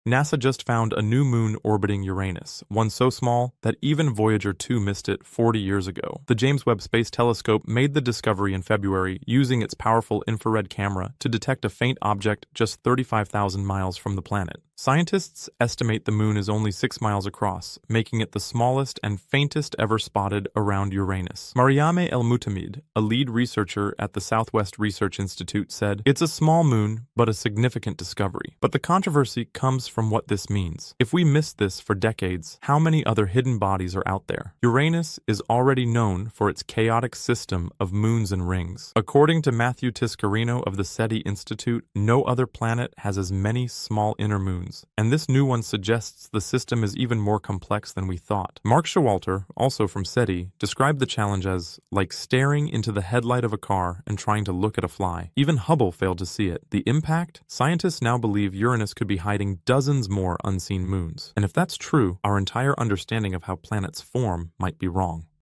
NASA just found a new moon orbiting Uranus, one so small that even Voyager 2 missed it 40 years ago. The James Webb Space Telescope made the discovery in February using its powerful infrared camera to detect a faint object just 35,000 miles from the planet. Scientists estimate the moon is only 6 miles across, making it the smallest and faintest ever spotted around Uranus. Mariame El-Mutamid, a lead researcher at the Southwest Research Institute, said, "It's a small moon, but a significant discovery." But the controversy comes from what this means. If we missed this for decades, how many other hidden bodies are out there? Uranus is already known for its chaotic system of moons and rings. According to Matthew Tiscarino of the SETI Institute, no other planet has as many small inner moons. And this new one suggests the system is even more complex than we thought. Mark Showalter, also from SETI, described the challenge as like staring into the headlight of a car and trying to look at a fly. Even Hubble failed to see it. The impact? Scientists now believe Uranus could be hiding dozens more unseen moons. And if that's true, our entire understanding of how planets form might be wrong.